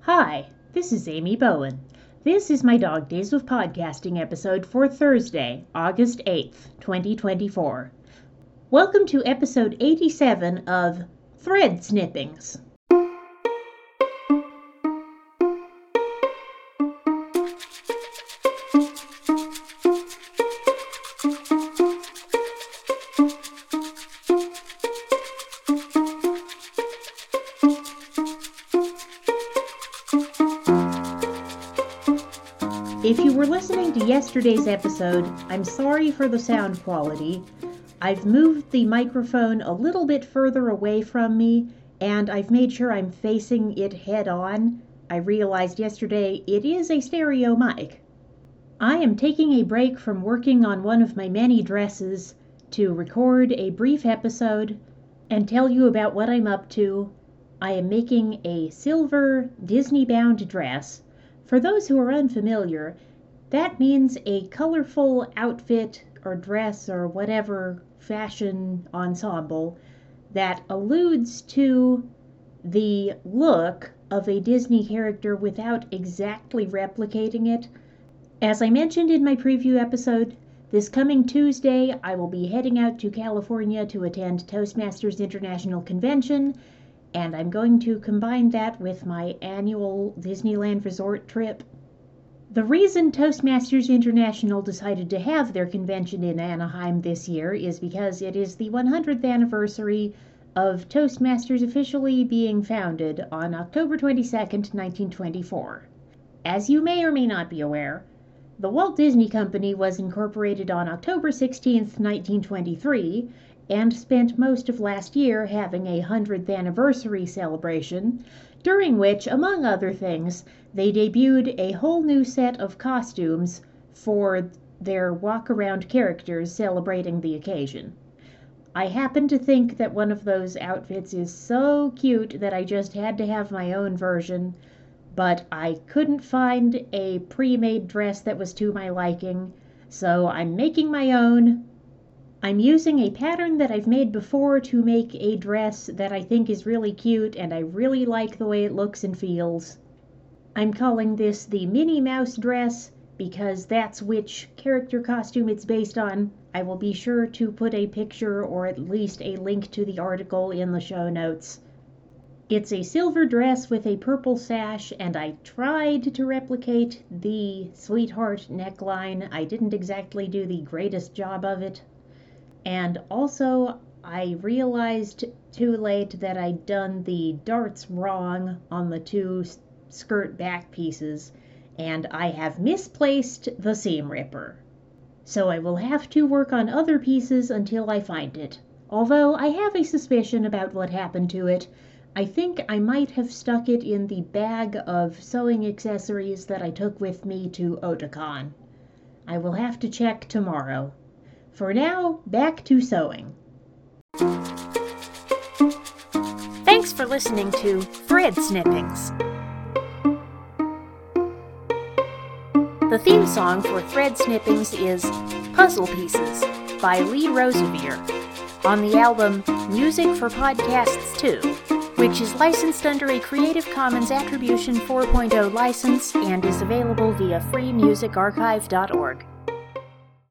Hi, this is Amy Bowen. This is my Dog Days of Podcasting episode for Thursday, August 8th, 2024. Welcome to episode 87 of Thread Snippings. If you were listening to yesterday's episode, I'm sorry for the sound quality. I've moved the microphone a little bit further away from me, and I've made sure I'm facing it head on. I realized yesterday it is a stereo mic. I am taking a break from working on one of my many dresses to record a brief episode and tell you about what I'm up to. I am making a silver Disney-bound dress. For those who are unfamiliar, that means a colorful outfit or dress or whatever fashion ensemble that alludes to the look of a Disney character without exactly replicating it. As I mentioned in my preview episode, this coming Tuesday I will be heading out to California to attend Toastmasters International Convention, and I'm going to combine that with my annual Disneyland Resort trip. The reason Toastmasters International decided to have their convention in Anaheim this year is because it is the 100th anniversary of Toastmasters officially being founded on October 22nd, 1924. As you may or may not be aware, the Walt Disney Company was incorporated on October 16th, 1923, and spent most of last year having a 100th anniversary celebration, during which, among other things, they debuted a whole new set of costumes for their walk-around characters celebrating the occasion. I happen to think that one of those outfits is so cute that I just had to have my own version, but I couldn't find a pre-made dress that was to my liking, so I'm making my own. I'm using a pattern that I've made before to make a dress that I think is really cute, and I really like the way it looks and feels. I'm calling this the Minnie Mouse dress because that's which character costume it's based on. I will be sure to put a picture or at least a link to the article in the show notes. It's a silver dress with a purple sash, and I tried to replicate the sweetheart neckline. I didn't exactly do the greatest job of it. And also, I realized too late that I'd done the darts wrong on the two skirt back pieces, and I have misplaced the seam ripper. So I will have to work on other pieces until I find it. Although I have a suspicion about what happened to it. I think I might have stuck it in the bag of sewing accessories that I took with me to Otakon. I will have to check tomorrow. For now, back to sewing. Thanks for listening to Thread Snippings. The theme song for Thread Snippings is Puzzle Pieces by Lee Rosevere on the album Music for Podcasts 2, which is licensed under a Creative Commons Attribution 4.0 license and is available via freemusicarchive.org.